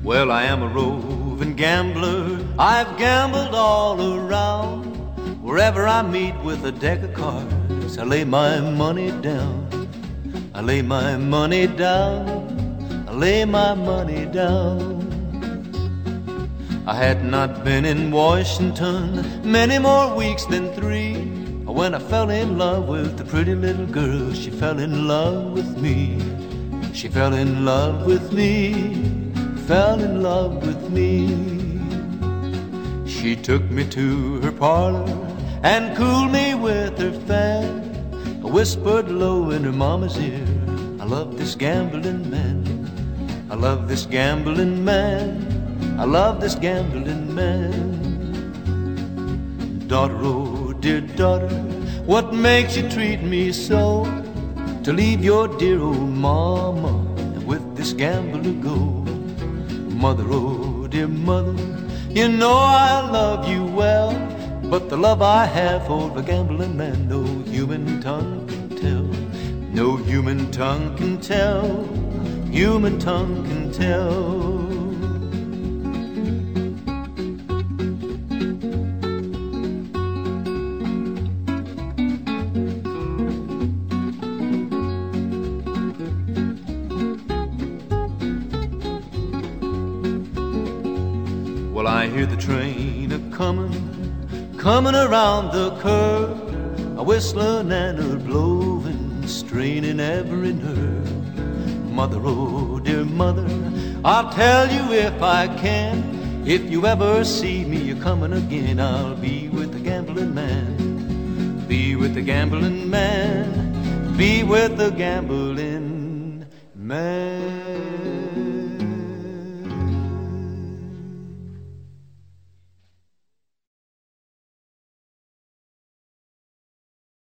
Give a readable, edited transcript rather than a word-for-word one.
Well, I am a roving gambler. I've gambled all around. Wherever I meet with a deck of cards, I lay my money down. I lay my money down. I lay my money down. I had not been in Washington many more weeks than 3 when I fell in love with a pretty little girl. She fell in love with me. She fell in love with me. Fell in love with me. She took me to her parlor and cooled me with her fan. I whispered low in her mama's ear, I love this gambling man. I love this gambling man. I love this gambling man. Daughter, oh dear daughter, what makes you treat me so? To leave your dear old mama and with this gambler go. Mother, oh dear mother, you know I love you well, but the love I have for the gambling man, no human tongue can tell. No human tongue can tell. Human tongue can tell. Well, I hear the train a-comin', comin' around the curve, a whistlin' and a blowin', strainin' every nerve. Mother, oh dear mother, I'll tell you if I can, if you ever see me a-comin' again, I'll be with the gambling man. Be with the gambling man. Be with the gambling man.